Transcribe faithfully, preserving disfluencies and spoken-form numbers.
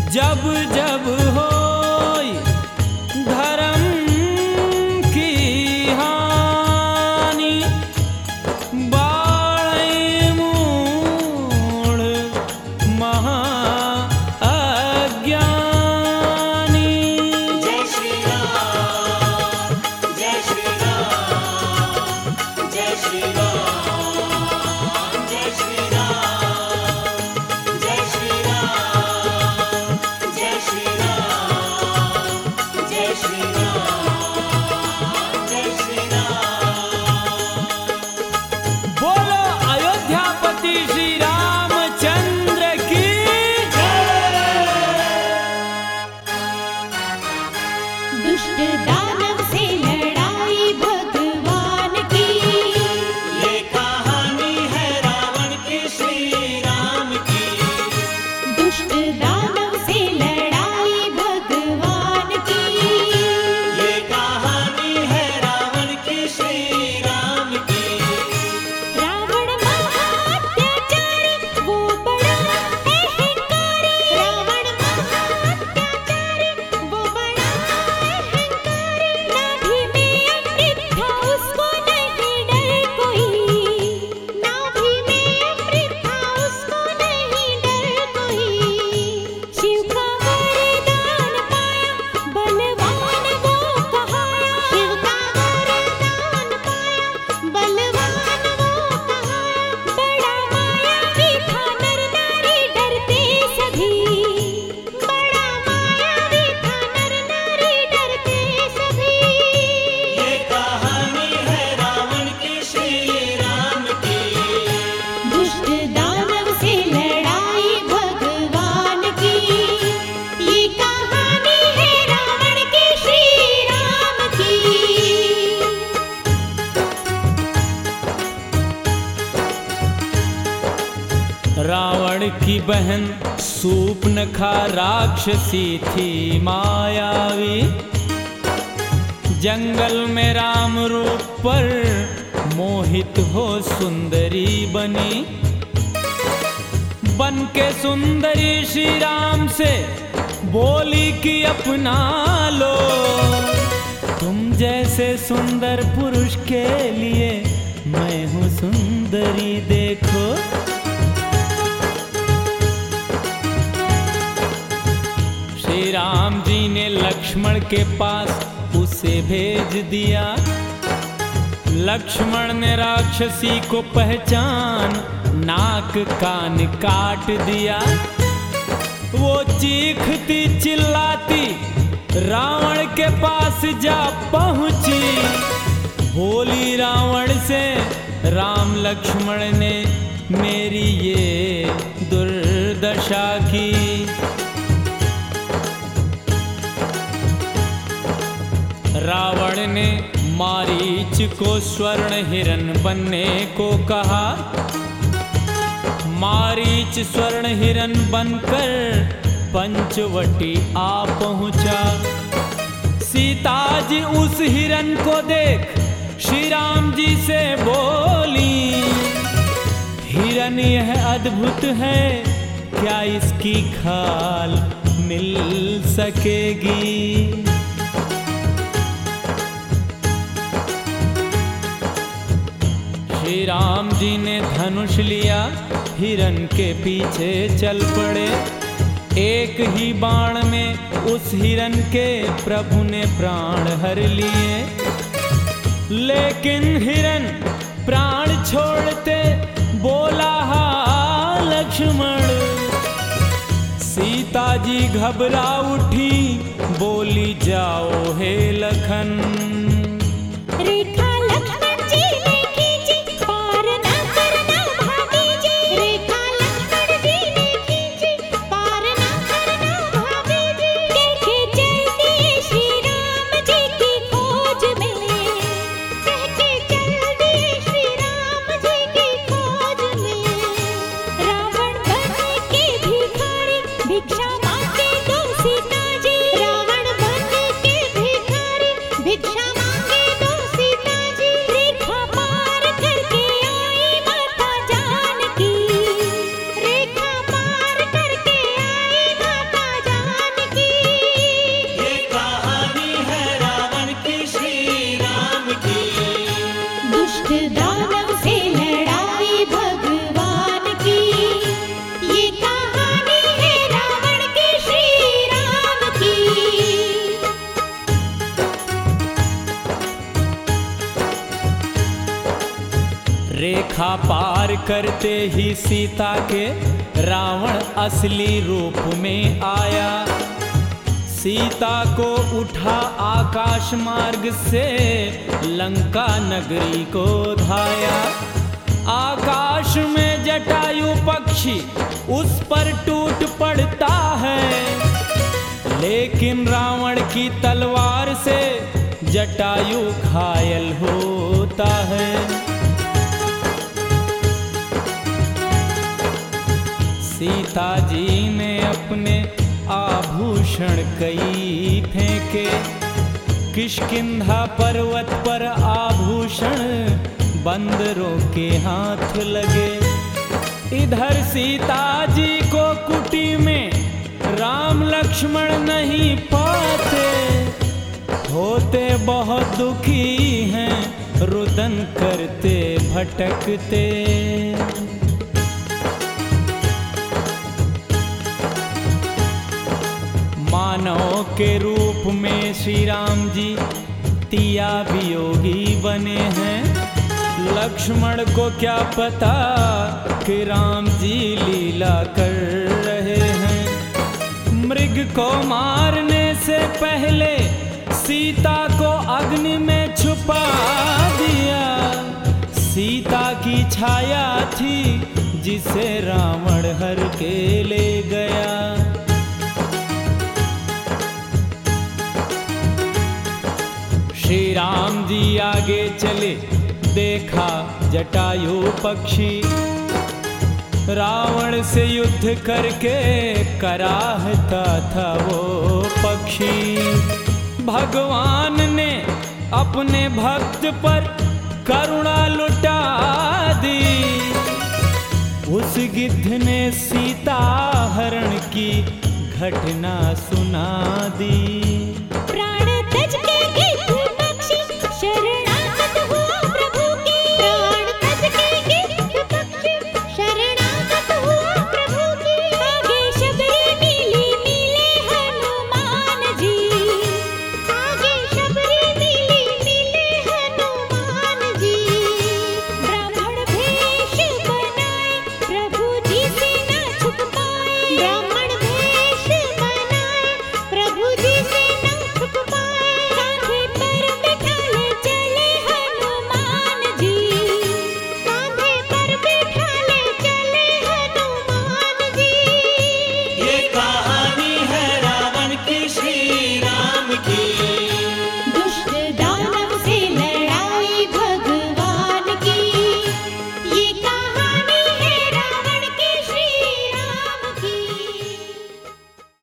जब जब होई धर्म की हानि, बाढ़ई मूढ़ महा अज्ञानी। जय श्री राम, जय श्री राम, जय श्री राम, जय श्री राम, जय श्री राम, जय श्री राम, जय श्री राम, जय श्री राम। बोलो अयोध्यापति श्री रामचंद्र की दुष्ट दानव से लड़ाई भगवान की, ये कहानी है रावण की श्री राम की। दुष्ट दानव से लड़ाई भगवान की। ये कहानी है रावण की श्री राम की। रावण महाअत्याचारी वो बड़ा अहंकारी, रावण महाअत्याचारी वो बड़ा अहंकारी। नाभि में अमृत था उसको नहीं डर कोई, नाभि में अमृत था उसको नहीं डर कोई। शिव का वरदान पाया बलवान वो कहाया, शिव का वरदान पाया बलवान वो कहाया। बड़ा मायावी था नर नारी डरते सभी, बड़ा मायावी था नर नारी डरते सभी। ये कहानी है रावण की श्री राम की। दुष्ट दानव से लड़ाई भगवान की, ये कहानी है रावण की श्री राम की। रावण की बहन सूपनखा राक्षसी थी मायावी, जंगल में राम रूप पर मोहित हो सुंदरी बनी। बन के सुंदरी श्री राम से बोली कि अपना लो, तुम जैसे सुंदर पुरुष के लिए मैं हूँ सुंदरी देखो। श्री राम जी ने लक्ष्मण के पास उसे भेज दिया। लक्ष्मण ने राक्षसी को पहचान नाक कान काट दिया। वो चीखती चिल्लाती रावण के पास जा पहुंची, बोली रावण से राम लक्ष्मण ने मेरी ये दुर्दशा की। रावण ने मारीच को स्वर्ण हिरण बनने को कहा। मारीच स्वर्ण हिरण बनकर पंचवटी आ पहुंचा। सीता जी उस हिरण को देख श्री राम जी से बोली, हिरण यह अद्भुत है, क्या इसकी खाल मिल सकेगी? श्री राम जी ने धनुष लिया, हिरण के पीछे चल पड़े। एक ही बाण में उस हिरण के प्रभु ने प्राण हर लिए। लेकिन हिरण प्राण छोड़ते बोला, हा लक्ष्मण। सीता जी घबरा उठी, बोली जाओ हे लखन। रेखा लक्ष्मण जी ने खींची, पार ना करना भाभी जी। रेखा लक्ष्मण जी ने खींची, पार ना करना भाभी जी। कैसे चल दिए श्री राम जी की खोज में, कैसे चल दिए श्री राम जी की खोज में। रावण बन के भिखारी भिक्षा मांगे दो सीता जी, रावण बन के भिखारी भिक्षा मांगे दो सीता गंगा पार करते ही सीता के रावण असली रूप में आया। सीता को उठा आकाश मार्ग से लंका नगरी को धाया। आकाश में जटायु पक्षी उस पर टूट पड़ता है, लेकिन रावण की तलवार से जटायु घायल होता है। सीता जी ने अपने आभूषण कई फेंके, किष्किंधा पर्वत पर आभूषण बंदरों के हाथ लगे। इधर सीता जी को कुटी में राम लक्ष्मण नहीं पाते, होते बहुत दुखी हैं, रुदन करते भटकते। मानव के रूप में श्री राम जी तिया वियोगी बने हैं। लक्ष्मण को क्या पता कि राम जी लीला कर रहे हैं। मृग को मारने से पहले सीता को अग्नि में छुपा दिया। सीता की छाया थी जिसे रावण हर के ले गया। श्री राम जी आगे चले, देखा जटायु पक्षी रावण से युद्ध करके कराहता था वो पक्षी। भगवान ने अपने भक्त पर करुणा लुटा दी। उस गिद्ध ने सीता हरण की घटना सुना दी। प्राण तज के गिद्ध